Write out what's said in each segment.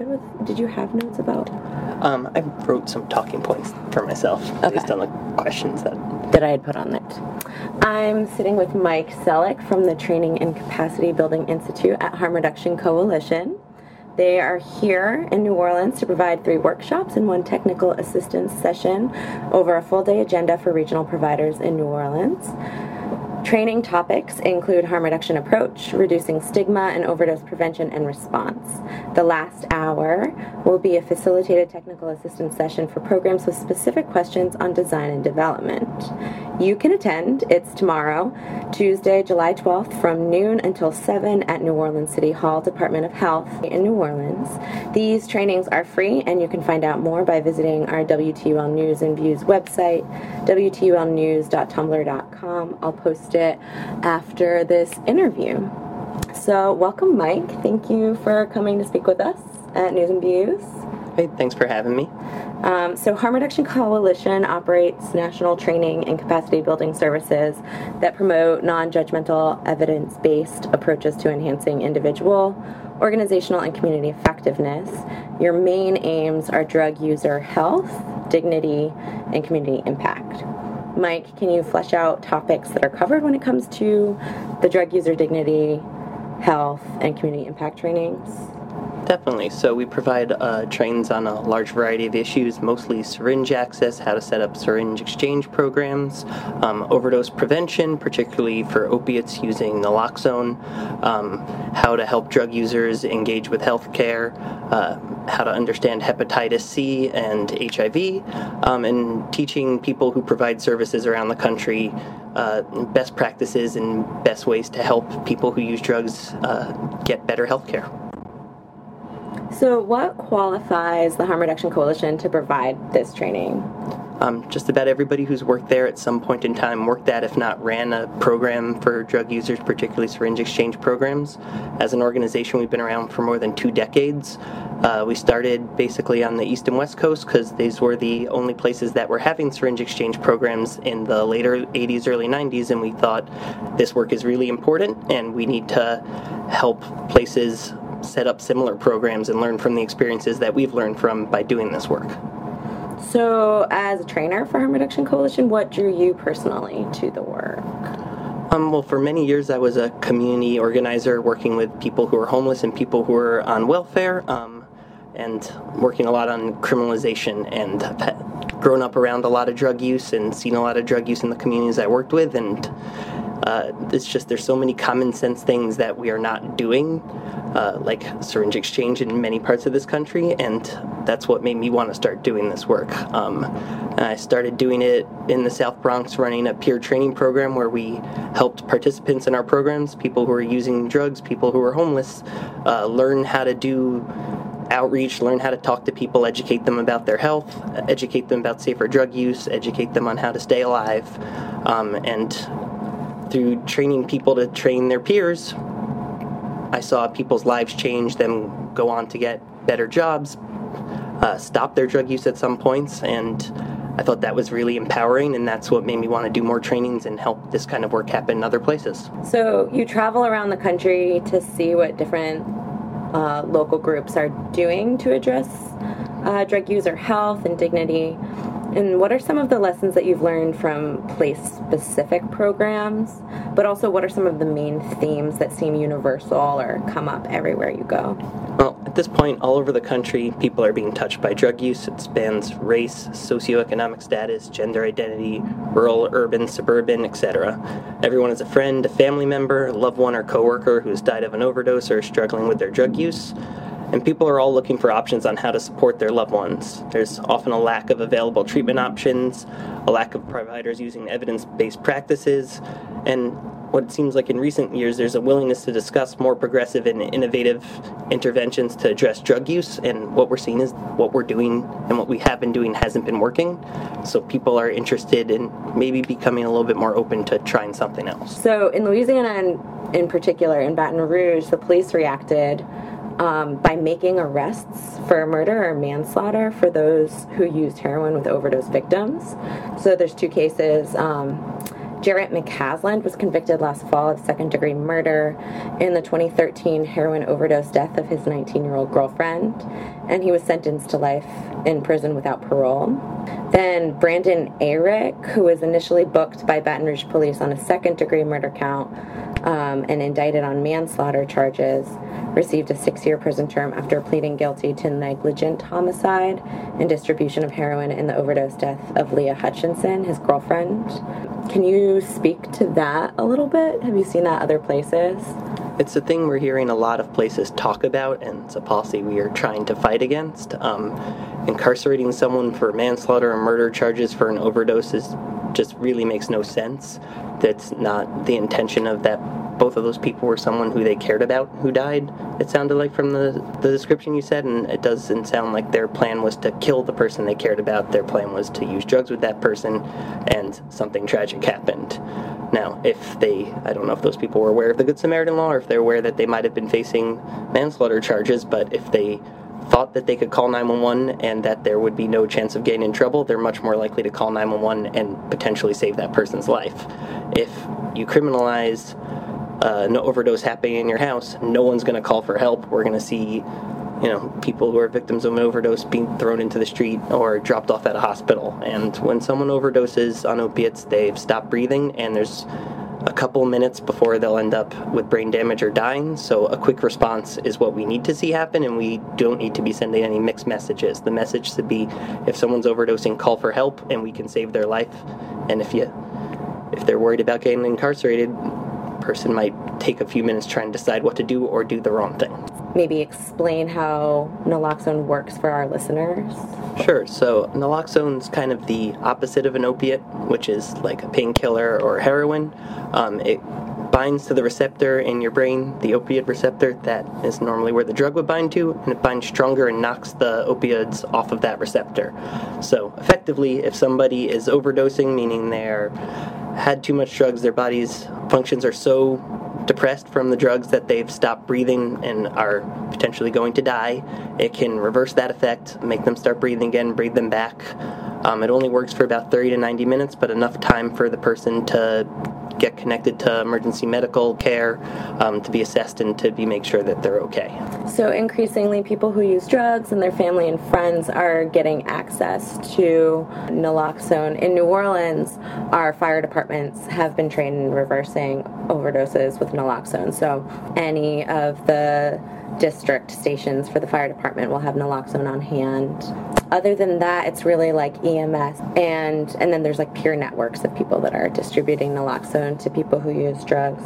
good with, did you have notes about? I wrote some talking points for myself based on the questions that I had put on it. I'm sitting with Mike Selleck from the Training and Capacity Building Institute at Harm Reduction Coalition. They are here in New Orleans to provide 3 workshops and 1 technical assistance session over a full-day agenda for regional providers in New Orleans. Training topics include harm reduction approach, reducing stigma, and overdose prevention and response. The last hour will be a facilitated technical assistance session for programs with specific questions on design and development. You can attend. It's tomorrow, Tuesday, July 12th, from noon until 7 at New Orleans City Hall, Department of Health in New Orleans. These trainings are free, and you can find out more by visiting our WTUL News and Views website, wtulnews.tumblr.com. I'll post it after this interview. So welcome, Mike. Thank you for coming to speak with us at News and Views. Hey, thanks for having me. So Harm Reduction Coalition operates national training and capacity building services that promote non-judgmental, evidence-based approaches to enhancing individual, organizational, and community effectiveness. Your main aims are drug user health, dignity, and community impact. Mike, can you flesh out topics that are covered when it comes to the drug user dignity, health, and community impact trainings? Definitely. So we provide trainings on a large variety of issues, mostly syringe access, how to set up syringe exchange programs, overdose prevention, particularly for opiates using naloxone, how to help drug users engage with health care, how to understand hepatitis C and HIV, and teaching people who provide services around the country best practices and best ways to help people who use drugs get better health care. So what qualifies the Harm Reduction Coalition to provide this training? Just about everybody who's worked there at some point in time worked at, if not ran, a program for drug users, particularly syringe exchange programs. As an organization, we've been around for more than 2 decades. We started basically on the East and West Coast because these were the only places that were having syringe exchange programs in the later 80s, early 90s, and we thought this work is really important and we need to help places set up similar programs and learn from the experiences that we've learned from by doing this work. So, as a trainer for Harm Reduction Coalition, what drew you personally to the work? Well, for many years I was a community organizer working with people who are homeless and people who are on welfare, and working a lot on criminalization, and I've grown up around a lot of drug use and seen a lot of drug use in the communities I worked with, and it's just there's so many common sense things that we are not doing, like syringe exchange in many parts of this country, and that's what made me want to start doing this work. I started doing it in the South Bronx, running a peer training program where we helped participants in our programs, people who are using drugs, people who are homeless, learn how to do outreach, learn how to talk to people, educate them about their health, educate them about safer drug use, educate them on how to stay alive, and through training people to train their peers, I saw people's lives change, them go on to get better jobs, stop their drug use at some points, and I thought that was really empowering, and that's what made me want to do more trainings and help this kind of work happen in other places. So you travel around the country to see what different local groups are doing to address drug user health and dignity. And what are some of the lessons that you've learned from place-specific programs, but also what are some of the main themes that seem universal or come up everywhere you go? Well, at this point, all over the country, people are being touched by drug use. It spans race, socioeconomic status, gender identity, rural, urban, suburban, etc. Everyone is a friend, a family member, a loved one, or coworker who's died of an overdose or is struggling with their drug use. And people are all looking for options on how to support their loved ones. There's often a lack of available treatment options, a lack of providers using evidence-based practices, and what it seems like in recent years, there's a willingness to discuss more progressive and innovative interventions to address drug use, and what we're seeing is what we're doing and what we have been doing hasn't been working. So people are interested in maybe becoming a little bit more open to trying something else. So in Louisiana, and in particular in Baton Rouge, the police reacted by making arrests for murder or manslaughter for those who used heroin with overdose victims. So there's 2 cases. Jarrett McCasland was convicted last fall of second-degree murder in the 2013 heroin overdose death of his 19-year-old girlfriend, and he was sentenced to life in prison without parole. Then Brandon Ayrick, who was initially booked by Baton Rouge police on a second-degree murder count and indicted on manslaughter charges, received a 6-year prison term after pleading guilty to negligent homicide and distribution of heroin in the overdose death of Leah Hutchinson, his girlfriend. Can you speak to that a little bit? Have you seen that other places? It's a thing we're hearing a lot of places talk about, and it's a policy we are trying to fight against. Incarcerating someone for manslaughter or murder charges for an overdose just really makes no sense. That's not the intention of that. Both of those people were someone who they cared about who died, it sounded like from the description you said, and it doesn't sound like their plan was to kill the person they cared about. Their plan was to use drugs with that person, and something tragic happened. Now, I don't know if those people were aware of the Good Samaritan law, or if they're aware that they might have been facing manslaughter charges, but if they thought that they could call 911 and that there would be no chance of getting in trouble, they're much more likely to call 911 and potentially save that person's life. If you criminalize an overdose happening in your house, no one's going to call for help. We're going to see, people who are victims of an overdose being thrown into the street or dropped off at a hospital. And when someone overdoses on opiates, they've stopped breathing, and there's a couple minutes before they'll end up with brain damage or dying. So a quick response is what we need to see happen, and we don't need to be sending any mixed messages. The message should be, if someone's overdosing, call for help, and we can save their life. And if they're worried about getting incarcerated, person might take a few minutes trying to decide what to do or do the wrong thing. Maybe explain how naloxone works for our listeners. Sure. So naloxone's kind of the opposite of an opiate, which is like a painkiller or heroin. It binds to the receptor in your brain, the opiate receptor, that is normally where the drug would bind to, and it binds stronger and knocks the opioids off of that receptor. So effectively, if somebody is overdosing, meaning they're had too much drugs, their body's functions are so depressed from the drugs that they've stopped breathing and are potentially going to die, it can reverse that effect, make them start breathing again, breathe them back. It only works for about 30 to 90 minutes, but enough time for the person to get connected to emergency medical care, to be assessed and to make sure that they're okay. So increasingly, people who use drugs and their family and friends are getting access to naloxone. In New Orleans, our fire departments have been trained in reversing overdoses with naloxone. So any of the district stations for the fire department will have naloxone on hand. Other than that, it's really like EMS, and then there's like peer networks of people that are distributing naloxone to people who use drugs.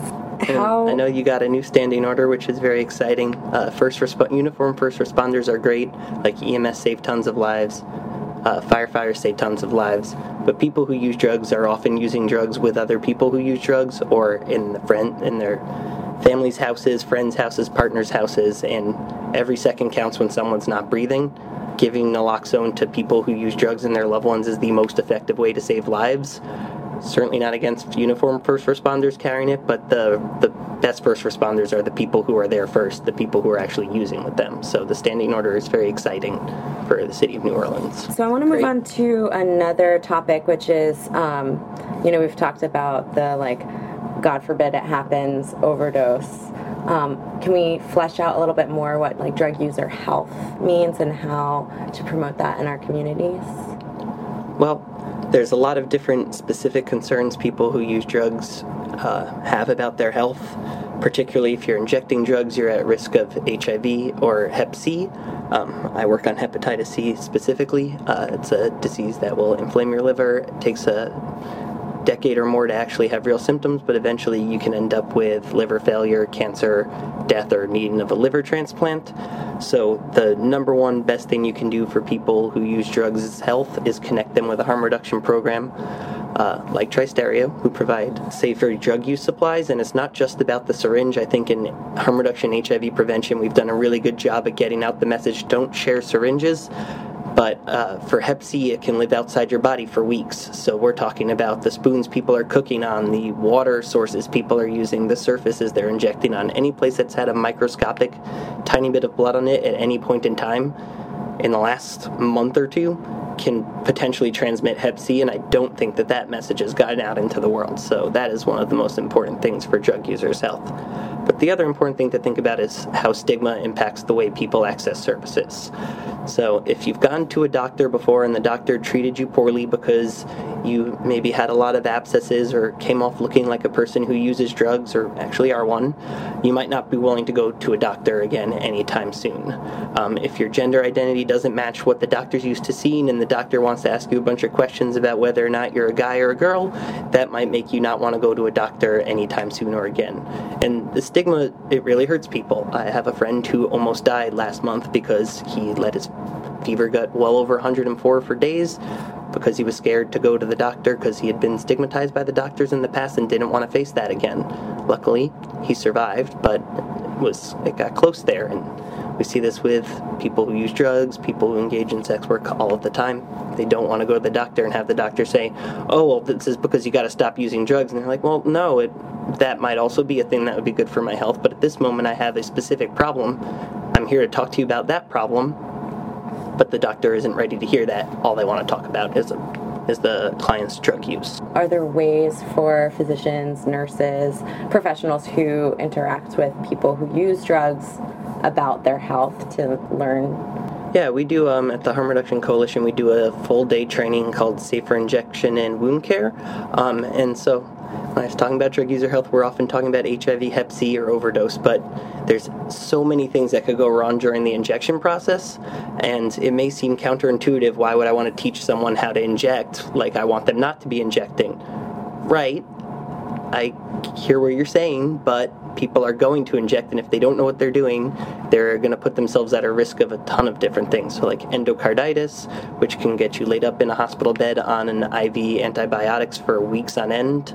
I know you got a new standing order, which is very exciting. Uniformed first responders are great, like EMS save tons of lives. Firefighters save tons of lives, but people who use drugs are often using drugs with other people who use drugs, or in their families' houses, friends' houses, partners' houses, and every second counts when someone's not breathing. Giving naloxone to people who use drugs and their loved ones is the most effective way to save lives. Certainly not against uniformed first responders carrying it, but the best first responders are the people who are there first, the people who are actually using with them. So the standing order is very exciting for the city of New Orleans. So I want to move on to another topic, which is, we've talked about the, God forbid it happens, overdose. Can we flesh out a little bit more what drug user health means and how to promote that in our communities? Well, there's a lot of different specific concerns people who use drugs have about their health. Particularly if you're injecting drugs, you're at risk of HIV or Hep C. I work on hepatitis C specifically. It's a disease that will inflame your liver. It takes a decade or more to actually have real symptoms, but eventually you can end up with liver failure, cancer, death, or needing of a liver transplant. So the number one best thing you can do for people who use drugs' health is connect them with a harm reduction program like Tristerio, who provide safer drug use supplies. And it's not just about the syringe. I think in harm reduction HIV prevention, we've done a really good job at getting out the message, don't share syringes. But for Hep C, it can live outside your body for weeks. So we're talking about the spoons people are cooking on, the water sources people are using, the surfaces they're injecting on, any place that's had a microscopic tiny bit of blood on it at any point in time in the last month or two can potentially transmit Hep C, and I don't think that message has gotten out into the world. So that is one of the most important things for drug users' health. But the other important thing to think about is how stigma impacts the way people access services. So if you've gone to a doctor before and the doctor treated you poorly because you maybe had a lot of abscesses or came off looking like a person who uses drugs or actually are one, you might not be willing to go to a doctor again anytime soon. If your gender identity doesn't match what the doctor's used to seeing and the doctor wants to ask you a bunch of questions about whether or not you're a guy or a girl, that might make you not want to go to a doctor anytime soon or again. And the stigma, it really hurts people. I have a friend who almost died last month because he let his fever gut well over 104 for days because he was scared to go to the doctor because he had been stigmatized by the doctors in the past and didn't want to face that again. Luckily, he survived, but it got close there. And we see this with people who use drugs, people who engage in sex work all of the time. They don't want to go to the doctor and have the doctor say, oh, well, this is because you got to stop using drugs. And they're like, well, no, that might also be a thing that would be good for my health. But at this moment, I have a specific problem. I'm here to talk to you about that problem. But the doctor isn't ready to hear that. All they want to talk about is the client's drug use. Are there ways for physicians, nurses, professionals who interact with people who use drugs about their health to learn? Yeah, we do, at the Harm Reduction Coalition, we do a full-day training called Safer Injection and Wound Care. And so when I was talking about drug user health, we're often talking about HIV, Hep C, or overdose, but there's so many things that could go wrong during the injection process, and it may seem counterintuitive. Why would I want to teach someone how to inject? Like, I want them not to be injecting. Right, I hear what you're saying, but people are going to inject, and if they don't know what they're doing, they're going to put themselves at a risk of a ton of different things. So like endocarditis, which can get you laid up in a hospital bed on an IV antibiotics for weeks on end,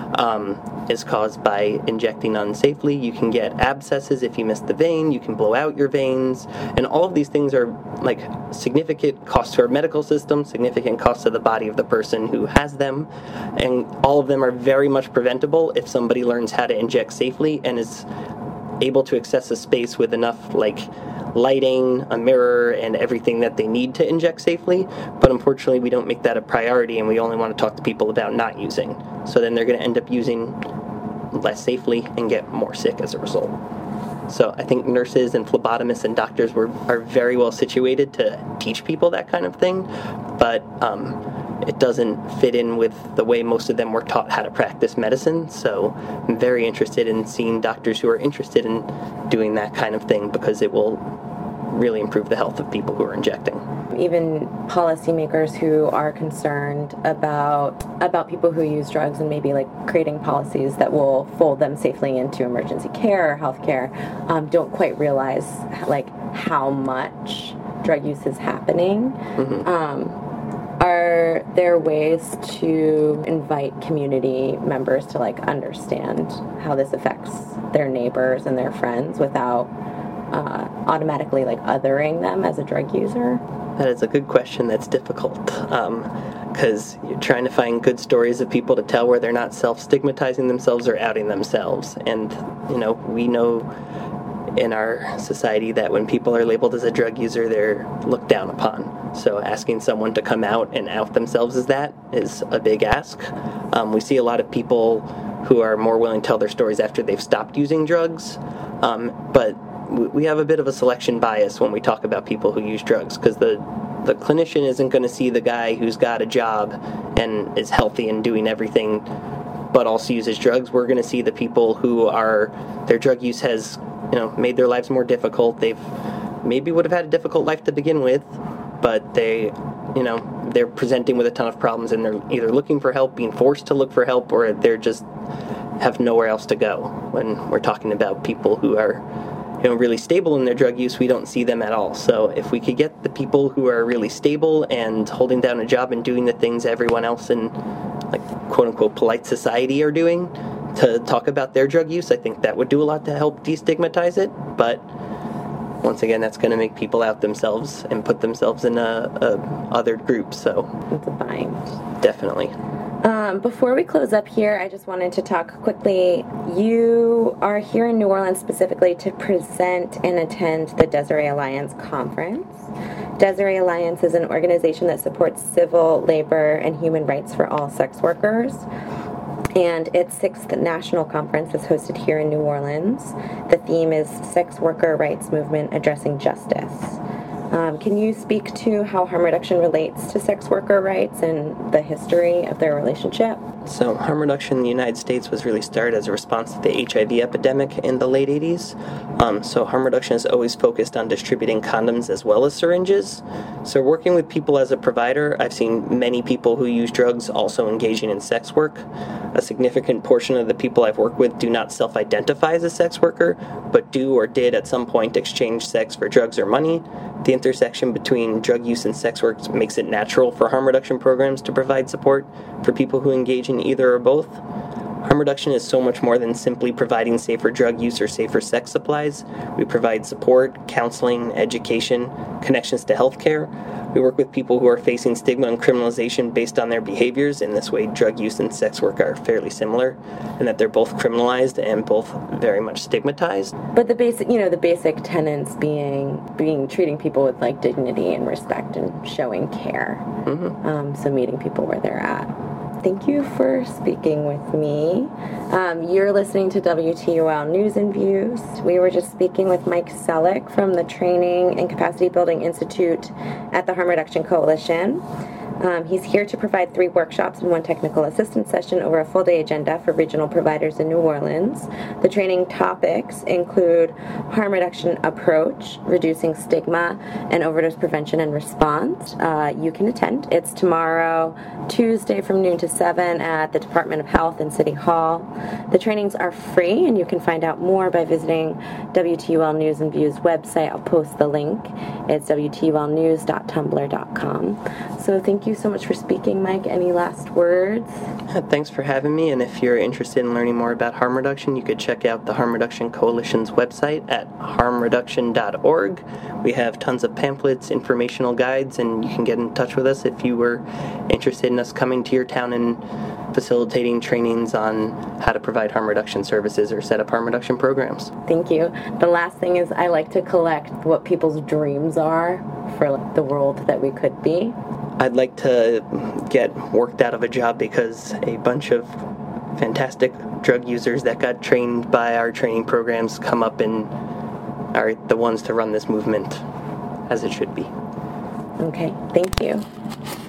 is caused by injecting unsafely. You can get abscesses if you miss the vein. You can blow out your veins. And all of these things are like significant costs to our medical system, significant costs to the body of the person who has them. And all of them are very much preventable if somebody learns how to inject safely and is able to access a space with enough lighting, a mirror, and everything that they need to inject safely. But unfortunately, we don't make that a priority, and we only want to talk to people about not using. So then they're going to end up using less safely and get more sick as a result. So I think nurses and phlebotomists and doctors are very well situated to teach people that kind of thing, but it doesn't fit in with the way most of them were taught how to practice medicine. So I'm very interested in seeing doctors who are interested in doing that kind of thing because it will really improve the health of people who are injecting. Even policymakers who are concerned about people who use drugs and maybe creating policies that will fold them safely into emergency care or health care don't quite realize how much drug use is happening. Mm-hmm. Are there ways to invite community members to understand how this affects their neighbors and their friends without automatically othering them as a drug user? That is a good question that's difficult because you're trying to find good stories of people to tell where they're not self-stigmatizing themselves or outing themselves. And, we know in our society that when people are labeled as a drug user, they're looked down upon. So asking someone to come out and out themselves as that is a big ask. We see a lot of people who are more willing to tell their stories after they've stopped using drugs, but we have a bit of a selection bias when we talk about people who use drugs because the clinician isn't going to see the guy who's got a job and is healthy and doing everything but also uses drugs. We're going to see the people who their drug use has made their lives more difficult. They've maybe would have had a difficult life to begin with, but they're presenting with a ton of problems and they're either looking for help, being forced to look for help, or they're just have nowhere else to go. When we're talking about people who are really stable in their drug use, we don't see them at all. So if we could get the people who are really stable and holding down a job and doing the things everyone else in quote-unquote polite society are doing to talk about their drug use, I think that would do a lot to help destigmatize it. But once again, that's going to make people out themselves and put themselves in a other group. So it's a bind. Definitely. Before we close up here, I just wanted to talk quickly. You are here in New Orleans specifically to present and attend the Desiree Alliance Conference. Desiree Alliance is an organization that supports civil, labor, and human rights for all sex workers. And its 6th national conference is hosted here in New Orleans. The theme is Sex Worker Rights Movement Addressing Justice. Can you speak to how harm reduction relates to sex worker rights and the history of their relationship? So harm reduction in the United States was really started as a response to the HIV epidemic in the late 80s. So harm reduction is always focused on distributing condoms as well as syringes. So working with people as a provider, I've seen many people who use drugs also engaging in sex work. A significant portion of the people I've worked with do not self-identify as a sex worker, but do or did at some point exchange sex for drugs or money. The intersection between drug use and sex work makes it natural for harm reduction programs to provide support for people who engage in either or both. Harm reduction is so much more than simply providing safer drug use or safer sex supplies. We provide support, counseling, education, connections to healthcare. We work with people who are facing stigma and criminalization based on their behaviors. In this way, drug use and sex work are fairly similar, in that they're both criminalized and both very much stigmatized. But the basic tenets being treating people with like dignity and respect and showing care. So meeting people where they're at. Thank you for speaking with me. You're listening to WTUL News and Views. We were just speaking with Mike Selleck from the Training and Capacity Building Institute at the Harm Reduction Coalition. He's here to provide 3 workshops and 1 technical assistance session over a full-day agenda for regional providers in New Orleans. The training topics include harm reduction approach, reducing stigma, and overdose prevention and response. You can attend. It's tomorrow, Tuesday from noon to 7 at the Department of Health in City Hall. The trainings are free, and you can find out more by visiting WTUL News and Views website. I'll post the link. It's wtulnews.tumblr.com. So thank you so much for speaking, Mike. Any last words? Thanks for having me, and if you're interested in learning more about harm reduction, you could check out the Harm Reduction Coalition's website at harmreduction.org. We have tons of pamphlets, informational guides, and you can get in touch with us if you were interested in us coming to your town and facilitating trainings on how to provide harm reduction services or set up harm reduction programs. Thank you. The last thing is I like to collect what people's dreams are for the world that we could be. I'd like to get worked out of a job because a bunch of fantastic drug users that got trained by our training programs come up and are the ones to run this movement as it should be. Okay, thank you.